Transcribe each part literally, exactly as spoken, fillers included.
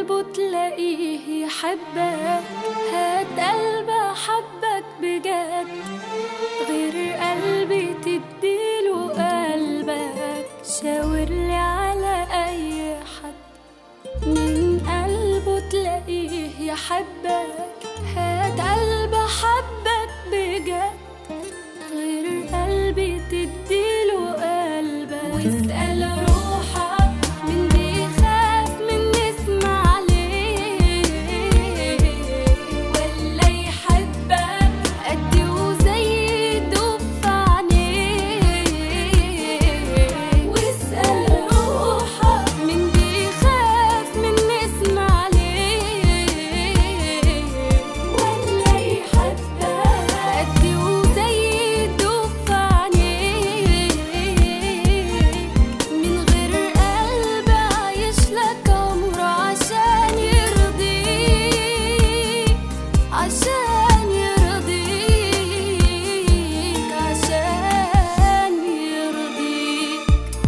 قلبه تلاقيه يحبك، هات قلب حبك بجد، غير قلبي تديله قلبك. شاورلي على أي حد من قلبه تلاقيه يحبك، هات قلب حبك بجد، غير قلبي تديله قلبك. واسأل روحك من بيخاف من نسمع عليه، ولا يحبك قدي وزي يدوب في عينيه. واسأل روحك من بيخاف من نسمع عليه، ولا يحبك قدي وزي يدوب في عينيه. من غير قلب عايش لك عمره عشان يرضيك، عشان يرضيك، عشان يرضيك.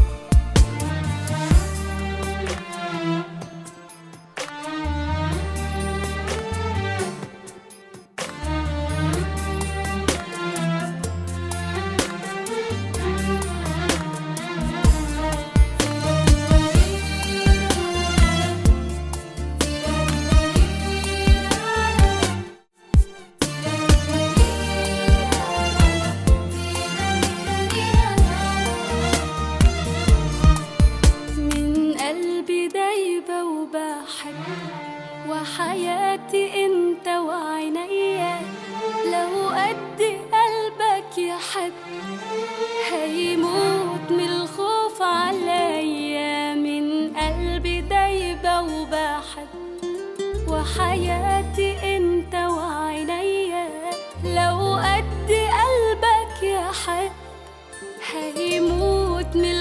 من قلبي دايبة وبحب، وحياتي انت وعينيا. لو قد قلبك يحب هيموت من الخوف عليا. من قلبي دايبة وبحب، وحياتي انت وعينيا. لو قد قلبك يحب هيموت من